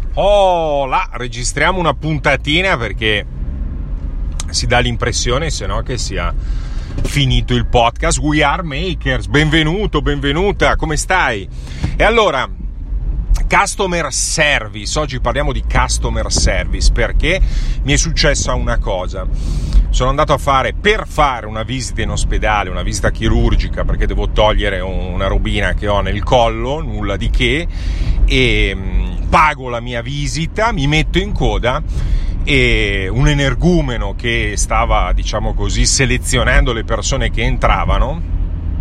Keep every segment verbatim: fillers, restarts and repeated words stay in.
Oh, là, registriamo una puntatina perché si dà l'impressione, se no, che sia finito il podcast. We are makers, benvenuto, benvenuta, come stai? E allora, customer service, oggi parliamo di customer service perché mi è successa una cosa. Sono andato a fare, per fare una visita in ospedale, una visita chirurgica, perché devo togliere una robina che ho nel collo, nulla di che, e pago la mia visita, mi metto in coda e un energumeno che stava, diciamo così, selezionando le persone che entravano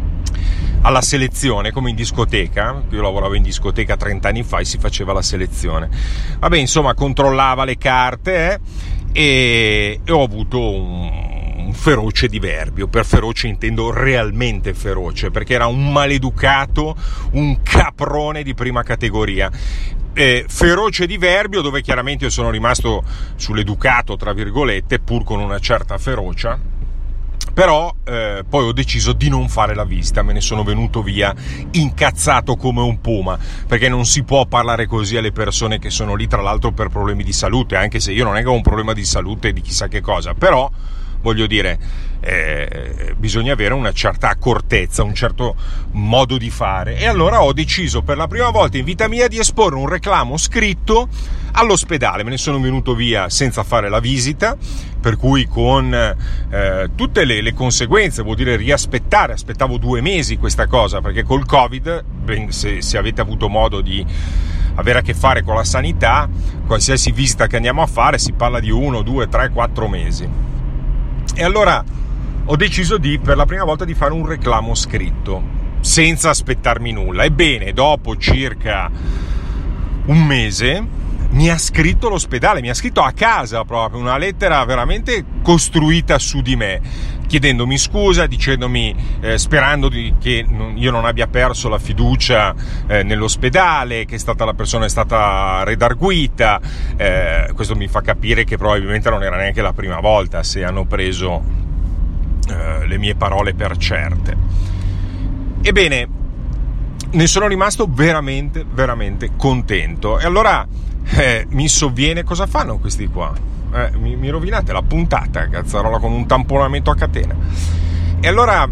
alla selezione, come in discoteca. Io lavoravo in discoteca trenta anni fa e si faceva la selezione. Vabbè, insomma, controllava le carte eh, e, e ho avuto un, un feroce diverbio. Per feroce intendo realmente feroce, perché era un maleducato, un caprone di prima categoria. Eh, feroce diverbio dove chiaramente io sono rimasto sull'educato, tra virgolette, pur con una certa ferocia. Però eh, poi ho deciso di non fare la visita, me ne sono venuto via incazzato come un puma, perché non si può parlare così alle persone che sono lì, tra l'altro per problemi di salute, anche se io non è che ho un problema di salute di chissà che cosa, però voglio dire, eh, bisogna avere una certa accortezza, un certo modo di fare. E allora ho deciso per la prima volta in vita mia di esporre un reclamo scritto all'ospedale. Me ne sono venuto via senza fare la visita, per cui con eh, tutte le, le conseguenze, vuol dire riaspettare, aspettavo due mesi questa cosa, perché col Covid, ben, se, se avete avuto modo di avere a che fare con la sanità, qualsiasi visita che andiamo a fare si parla di uno, due, tre, quattro mesi. E allora ho deciso di, per la prima volta, di fare un reclamo scritto, senza aspettarmi nulla. Ebbene, dopo circa un mese mi ha scritto l'ospedale, mi ha scritto a casa proprio, una lettera veramente costruita su di me, chiedendomi scusa, dicendomi, eh, sperando di, che non, io non abbia perso la fiducia eh, nell'ospedale, che è stata la persona è stata redarguita. Eh, questo mi fa capire che probabilmente non era neanche la prima volta, se hanno preso eh, le mie parole per certe. Ebbene, ne sono rimasto veramente, veramente contento. E allora eh, mi sovviene, cosa fanno questi qua? Eh, mi, mi rovinate la puntata, cazzarola, con un tamponamento a catena. E allora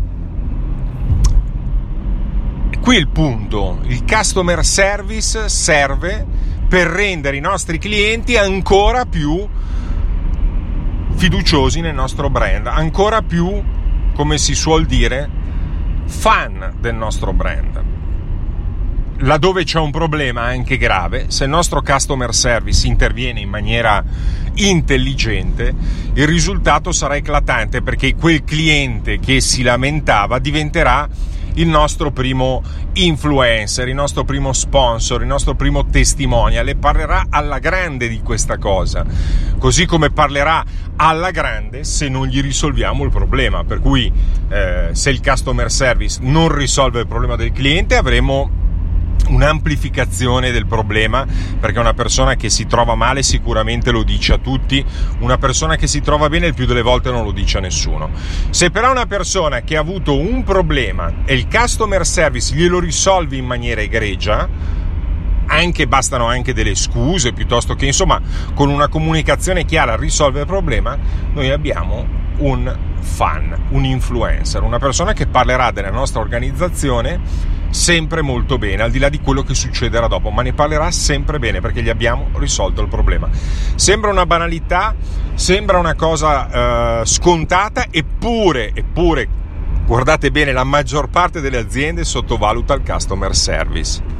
qui il punto: il customer service serve per rendere i nostri clienti ancora più fiduciosi nel nostro brand, ancora più, come si suol dire, fan del nostro brand. Laddove c'è un problema anche grave, se il nostro customer service interviene in maniera intelligente, il risultato sarà eclatante, perché quel cliente che si lamentava diventerà il nostro primo influencer, il nostro primo sponsor, il nostro primo testimonial, e parlerà alla grande di questa cosa, così come parlerà alla grande se non gli risolviamo il problema. Per cui eh, se il customer service non risolve il problema del cliente, avremo un'amplificazione del problema, perché una persona che si trova male sicuramente lo dice a tutti, una persona che si trova bene il più delle volte non lo dice a nessuno. Se però una persona che ha avuto un problema e il customer service glielo risolve in maniera egregia, anche bastano anche delle scuse, piuttosto che, insomma, con una comunicazione chiara risolve il problema, noi abbiamo un fan, un influencer, una persona che parlerà della nostra organizzazione sempre molto bene, al di là di quello che succederà dopo, ma ne parlerà sempre bene perché gli abbiamo risolto il problema. Sembra una banalità, sembra una cosa eh, scontata, eppure, eppure, guardate bene, la maggior parte delle aziende sottovaluta il customer service.